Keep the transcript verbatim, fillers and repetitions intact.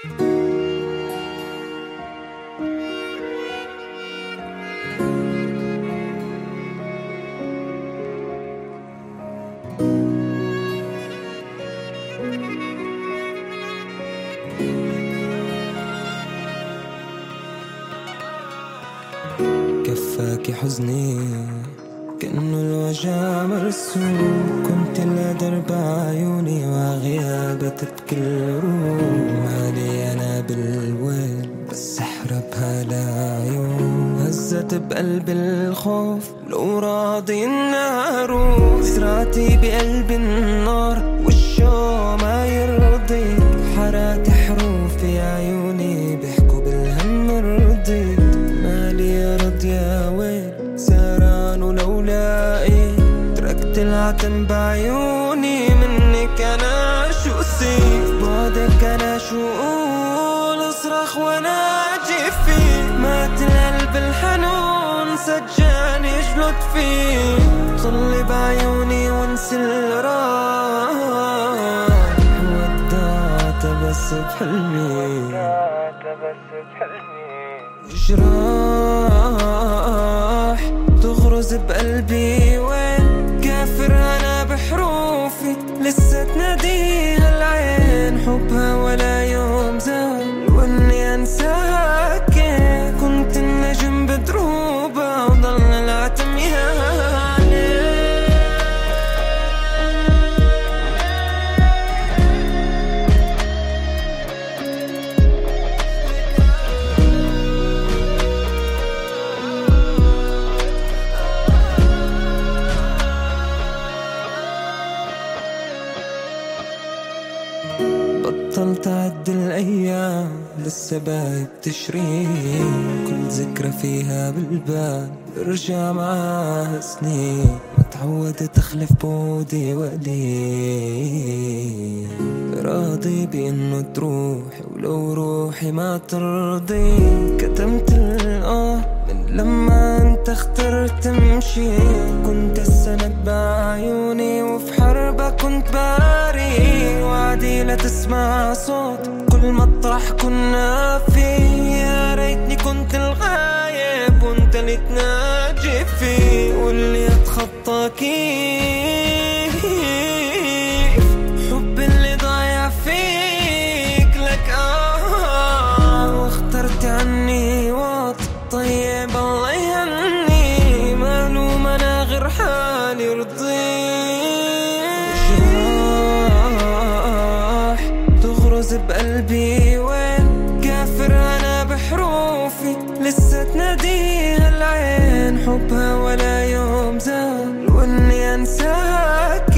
كفاكي حزني كأنه الوجع مرسوم، كنت لدرب عيوني وغيابة تبكي الروح. مالي أنا بالويل بس أحربها لعيون، هزت بقلبي الخوف لو راضي إنها روح. زرعتي بقلبي النار والشو ما يرضي، حرات حروفي عيوني بيحكوا بالهم رضيت. مالي يا رضي يا ويل سهران ولو لاقي، تركت العتم بعيوني منك أنا شو أسيب. بعدك أنا شو أقول أصرخ وأنا أجفي، مات القلب الحنون سجان يجلط فيه. طلي بعيوني وانسي الراح، ودعت بس بحلمي جراح تغرز بقلبي. وين كافر أنا بحروفي لسه تناديها العين، حبها ولا يوم زال وإني أنساك. كنت النجم بدروبة وضل العتم يهالي. بطلت أعد الأيام لسه باقي بتشرين، كل ذكرى فيها بالبال برجع معاها سنين. متعودة تخلف بودي وقليل، راضي بإنه تروح ولو روحي ما ترضي. كتمت الآه من لما انت اخترت تمشي، كنت السند بعيوني وفي حربة كنت باري. وعدي لا تسمع صوت كل مطرح كنا فيه، يا ريتني كنت الغايب وانت اللي تناجي فيه. واللي اتخطى كيف حب اللي ضايع فيك لك آه. واخترت عني وقت طيب الله يهني، معلوم أنا غير حالي رضيت. جراح تغرز بقلبي وين كافر أنا بحروفي لسه تناديها العين، حبها ولا يوم زال وإني أنساك.